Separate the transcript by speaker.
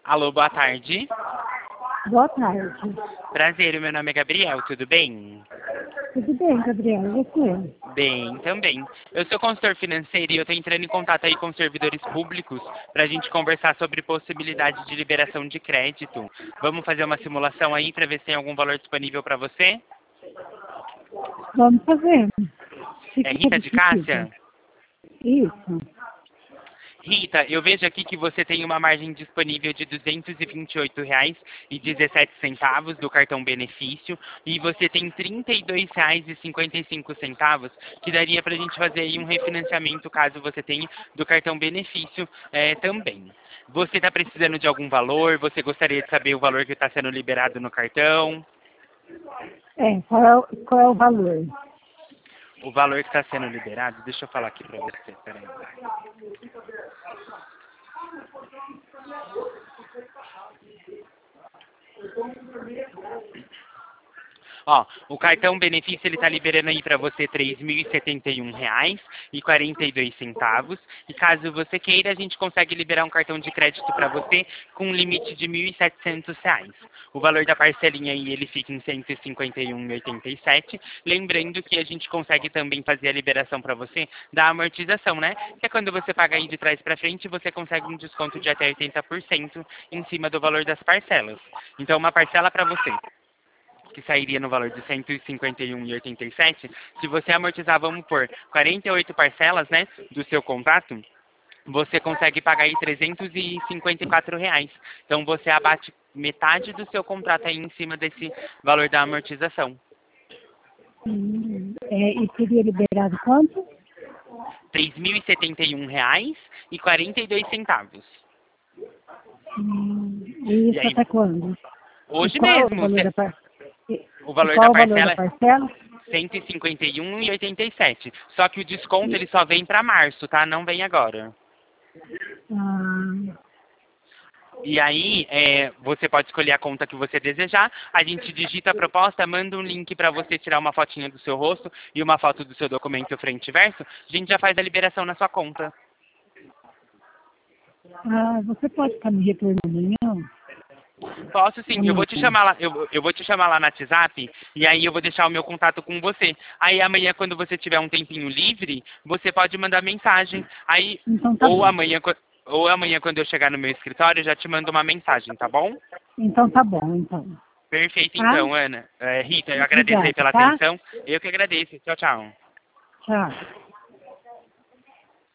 Speaker 1: Alô, boa tarde.
Speaker 2: Boa tarde.
Speaker 1: Prazer, meu nome é Gabriel, tudo bem?
Speaker 2: Tudo bem, Gabriel? E você?
Speaker 1: Bem, também. Eu sou consultor financeiro e eu estou entrando em contato aí com servidores públicos para a gente conversar sobre possibilidade de liberação de crédito. Vamos fazer uma simulação aí para ver se tem algum valor disponível para você?
Speaker 2: Vamos fazer. O
Speaker 1: É
Speaker 2: que você
Speaker 1: Rita de
Speaker 2: precisa?
Speaker 1: Cássia?
Speaker 2: Isso.
Speaker 1: Rita, eu vejo aqui que você tem uma margem disponível de R$ 228,17 do cartão benefício e você tem R$ 32,55 que daria para a gente fazer aí um refinanciamento caso você tenha do cartão benefício também. Você está precisando de algum valor? Você gostaria de saber o valor que está sendo liberado no cartão?
Speaker 2: Qual é o valor?
Speaker 1: O valor que está sendo liberado, deixa eu falar aqui para você, peraí. Ó, o cartão benefício ele está liberando aí para você R$ 3.071,42 e caso você queira a gente consegue liberar um cartão de crédito para você com um limite de R$ 1.700. O valor da parcelinha aí ele fica em R$ 151,87. Lembrando que a gente consegue também fazer a liberação para você da amortização, né? Que é quando você paga aí de trás para frente você consegue um desconto de até 80% em cima do valor das parcelas. Então uma parcela para você que sairia no valor de R$ 151,87, se você amortizar, vamos por 48 parcelas, né, do seu contrato, você consegue pagar aí R$ 354. Então você abate metade do seu contrato aí em cima desse valor da amortização.
Speaker 2: E seria liberado quanto?
Speaker 1: R$ 3.071,42.
Speaker 2: E
Speaker 1: E
Speaker 2: isso
Speaker 1: aí,
Speaker 2: até quando? E
Speaker 1: hoje
Speaker 2: qual é o
Speaker 1: mesmo,
Speaker 2: valor da parcela?
Speaker 1: o
Speaker 2: E
Speaker 1: valor
Speaker 2: qual
Speaker 1: da
Speaker 2: é o valor da
Speaker 1: parcela é
Speaker 2: parcela?
Speaker 1: 151,87. Só que o desconto ele só vem para março, tá? Não vem agora.
Speaker 2: Ah,
Speaker 1: E aí, você pode escolher a conta que você desejar. A gente digita a proposta, manda um link para você tirar uma fotinha do seu rosto e uma foto do seu documento frente e verso. A gente já faz a liberação na sua conta.
Speaker 2: você pode estar me retornando amanhã?
Speaker 1: Posso sim, eu
Speaker 2: Amanhã.
Speaker 1: vou te chamar lá, eu vou te chamar lá no WhatsApp e aí eu vou deixar o meu contato com você. Aí amanhã, quando você tiver um tempinho livre, você pode mandar mensagem. Aí,
Speaker 2: Então tá
Speaker 1: ou
Speaker 2: bom.
Speaker 1: amanhã, quando eu chegar no meu escritório, eu já te mando uma mensagem, tá bom?
Speaker 2: Então tá bom, então.
Speaker 1: Perfeito,
Speaker 2: Tá?
Speaker 1: então, Ana. Rita, eu agradeço aí
Speaker 2: Obrigada,
Speaker 1: pela
Speaker 2: tá?
Speaker 1: atenção. Eu que agradeço. Tchau, tchau.
Speaker 2: Tchau.